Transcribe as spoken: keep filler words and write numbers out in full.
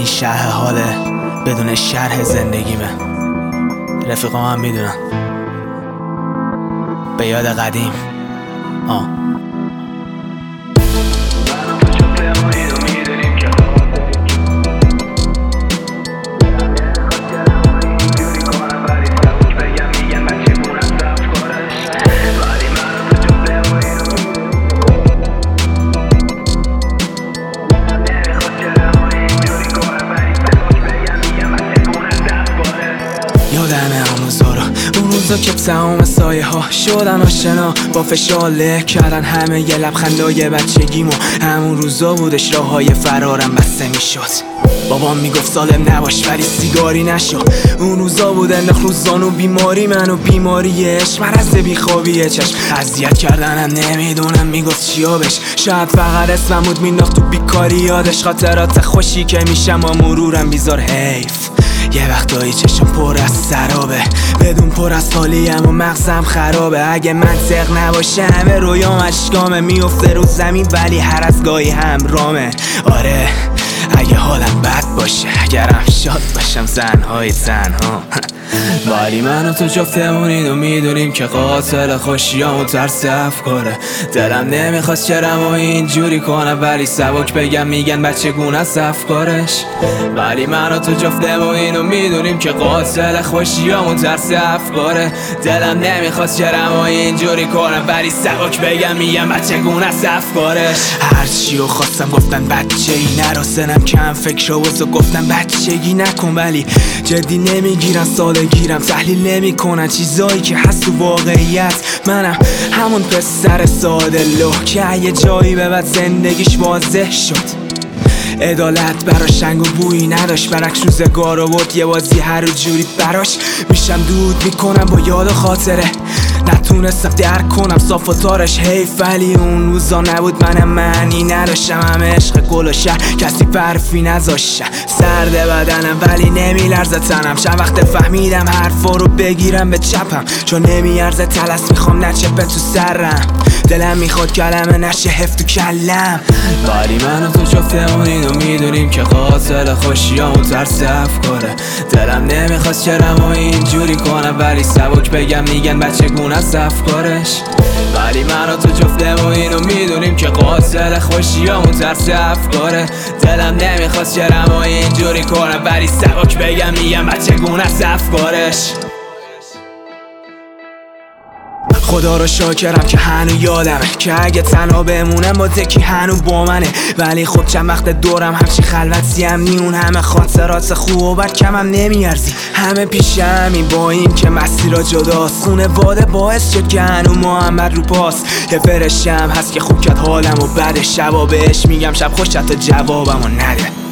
این شرح حاله بدون شرح زندگیمه. رفیقا هم میدونن به یاد قدیم. آه یادمه همون روزا رو، اون روزا که تمام سایه ها شدن آشنا، با فشار له کردن همه یه لبخندای بچگیمو. همون روزا بودش راه های فرارم بسته میشد. بابام میگفت سالم نباش ولی سیگاری نشو. اون روزا بود انداخت رو زانو بیماری منو، بیماری عشق، مرض بیخوابی چشم. اذیت کردنم نمیدونم میگفت چیا بش، شاید فقط اسمم بود مینداخت تو بیکاری یادش. خاطرات خوشی که میشم و مرورم بیزار حیف. یه وقتایی چشم پر از سرابه، بدون پر از حالیم و مغزم خرابه. اگه منطق نباشه همه رویام اشکامه، میفته رو زمین ولی هر از گاهی هم رامه. آره اگه حالم بد باشه، اگرم شاد باشم زنهای زنها ولی من و تو جفتمونیم و میدونیم که قاتل خوشیامو ترس افکاره. دلم نمیخواست چرم و اینجوری کنم ولی سبک بگم میگن بچه گونه است افکارش. ولی من و تو جفتمونیم و میدونیم که قاتل خوشیامو ترس افکاره. دلم نمیخواست چرم و اینجوری کنم ولی سبک بگم میگن بچه گونه است افکارش. هرچیو خواستم گفتن بچه ای نرو، سنم کم فکر و گفتم بچگی نکن ولی جدی نمیگیرن، ساده گیرم تحلیل نمی کنن چیزایی که هست تو واقعیت. منم همون پسر ساده لح که یه جایی به بعد زندگیش واضح شد. عدالت براش شنگ و بویی نداشت، برعکس روزگار آورد یه بازی هر جوری براش. میشم دود میکنم با یاد و خاطره، نتونستم درک کنم صاف و تارش حیف. ولی اون روزا نبود منم معنی نداشتم، همه عشق گل و شهر کسی برفی نذاشتم. سرده بدنم ولی نمیلرزه تنم، چند وقت فهمیدم حرفا رو بگیرم به چپم، چون نمیارزه تلس میخوام نچپه تو سرم. دلم میخواد کلمه نشه حفظ تو کلم. ولی من و تو جفتمونیم و میدونیم که قاتل خوشیامو ترس افکاره. دلم نمیخواست چرم و اینجوری کنم ولی سبک بگم میگن بچه گونه است افکارش. ولی من و تو جفتمونیم و میدونیم که قاتل خوشیامو ترس افکاره. دلم نمیخواست چرم و اینجوری کنم ولی سبک بگم میگن بچه گونه است افکارش. خدا رو شاکرم که هنو یادمه که اگه تنها بمونم با تکی هنو با منه. ولی خب چند وقت دورم همچی خلوتی هم نی، اون همه خاطرات خوب و بد کمم نمیارزی. همه پیشمی با این که مسیرها جداست، خونواده باعث شد که هنو محمد رو پاس. یه فرشم هست که خوب کرد حالم و بعد شبا بهش میگم شب خوش حتی جوابمو نده.